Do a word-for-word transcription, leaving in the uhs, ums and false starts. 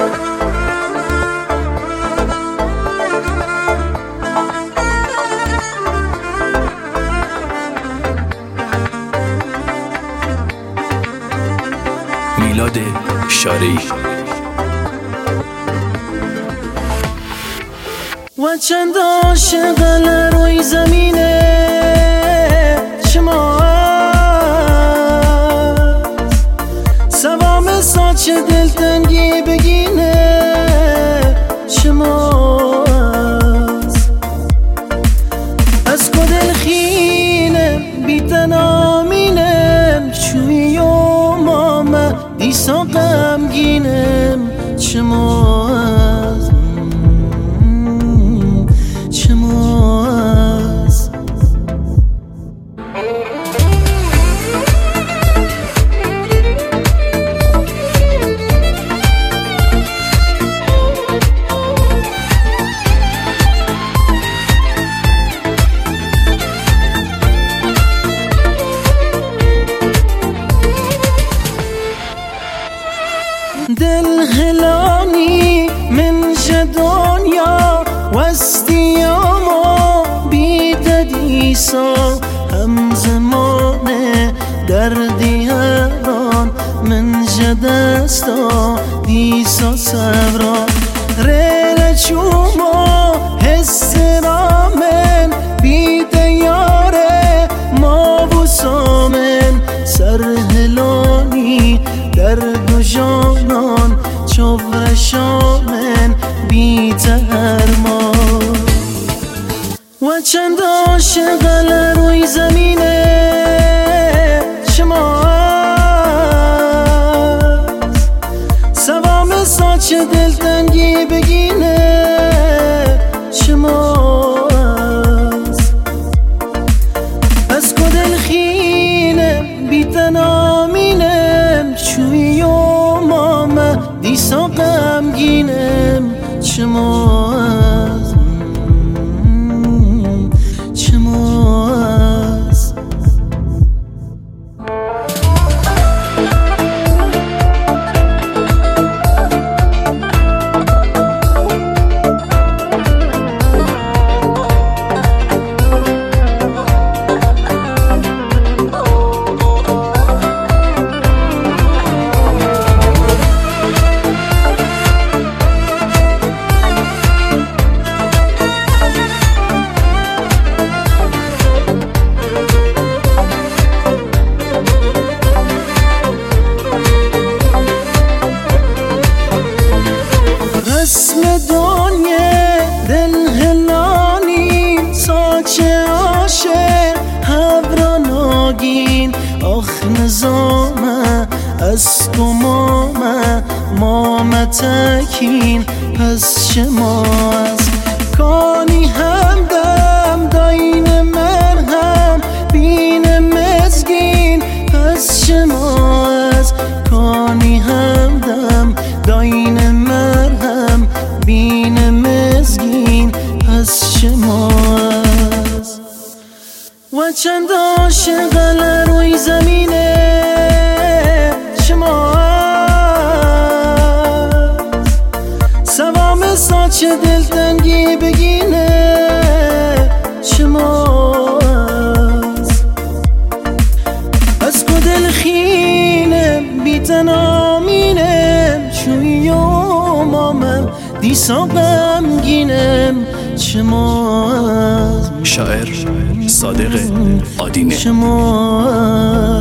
میلاد شارعی. و چند عاشق روی زمینه شما سوام ساچ دلتنگی بگینه شما از کدل خینه بیتنامینم چوی و ماما دیسا غمگینم شما دل هلانی من دنیا وستیاما بیددیسا هم زمانه دردی هران من جدستا دیسا سبران ریل چوما حس رامن بیدیاره ما بوسامن سر هلانی درد و جانان چوبر شامن بی تهرمان و چند عاشق روی زمینه شما سوام ساچ دلتنگی بگینه شما از کدل خینه بیتنامینم چوی و ماما دیسا غمگینم شما اسم دنیا دل هلانی ساچه عاشق هبران آگین آخ نظامه از تو مامه مامه تکین پس شما از کانی همدم داین مرهم بین مزگین پس شما از کانی همدم داین مرهم بین مزگین پس شماست و چند عاشق روی زمینه شماست سوام ساچ دلتنگی بگینه شماست از کدل خینه بیتنامینه چوی و مامم دیسا غمگینم شما شاعر صادق آدینه. شما